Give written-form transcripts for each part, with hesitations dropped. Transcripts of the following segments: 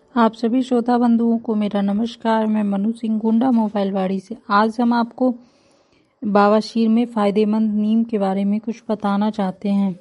आप सभी श्रोता बंधुओं को मेरा नमस्कार। मैं मनु सिंह गोंडा मोबाइलवाड़ी से। आज हम आपको बवासीर में फ़ायदेमंद नीम के बारे में कुछ बताना चाहते हैं।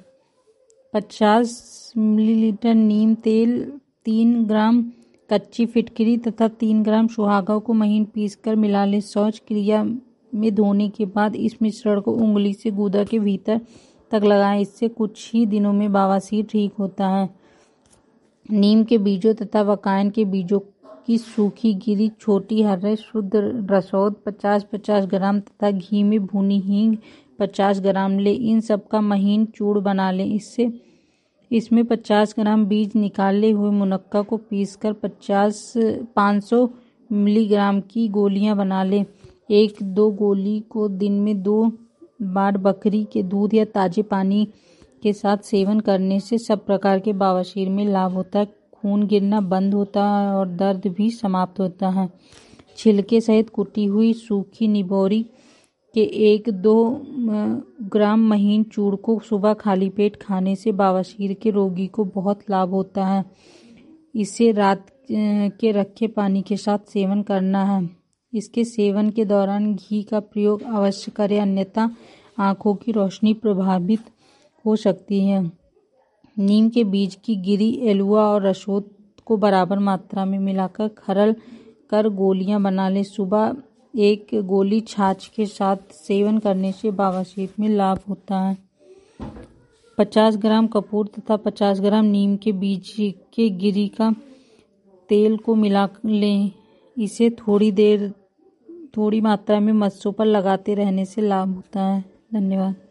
50 मिलीलीटर नीम तेल, 3 ग्राम कच्ची फिटकरी तथा 3 ग्राम सुहागा को महीन पीसकर मिला लें। शौच क्रिया में धोने के बाद इस मिश्रण को उंगली से गूदा के भीतर तक लगाएं। इससे कुछ ही दिनों में बवासीर ठीक होता है। नीम के बीजों तथा वकायन के बीजों की सूखी गिरी छोटी हर्रे शुद्ध रसौद 50-50 ग्राम तथा घी में भुनी हींग 50 ग्राम ले। इन सब का महीन चूर्ण बना लें। इसमें 50 ग्राम बीज निकाले हुए मुनक्का को पीसकर 500 मिलीग्राम की गोलियां बना लें। 1-2 गोली को दिन में 2 बार बकरी के दूध या ताजे पानी के साथ सेवन करने से सब प्रकार के बवासीर में लाभ होता है। खून गिरना बंद होता है और दर्द भी समाप्त होता है। छिलके सहित कुटी हुई सूखी निबोरी के 1-2 ग्राम महीन चूर्ण को सुबह खाली पेट खाने से बवासीर के रोगी को बहुत लाभ होता है। इसे रात के रखे पानी के साथ सेवन करना है। इसके सेवन के दौरान घी का प्रयोग अवश्य करें, अन्यथा आँखों की रोशनी प्रभावित हो सकती है। नीम के बीज की गिरी, एलुआ और रसौद को बराबर मात्रा में मिलाकर खरल कर गोलियां बना लें। सुबह 1 गोली छाछ के साथ सेवन करने से बवासीर में लाभ होता है। 50 ग्राम कपूर तथा 50 ग्राम नीम के बीज के गिरी का तेल को मिला लें। इसे थोड़ी मात्रा में मस्सों पर लगाते रहने से लाभ होता है। धन्यवाद।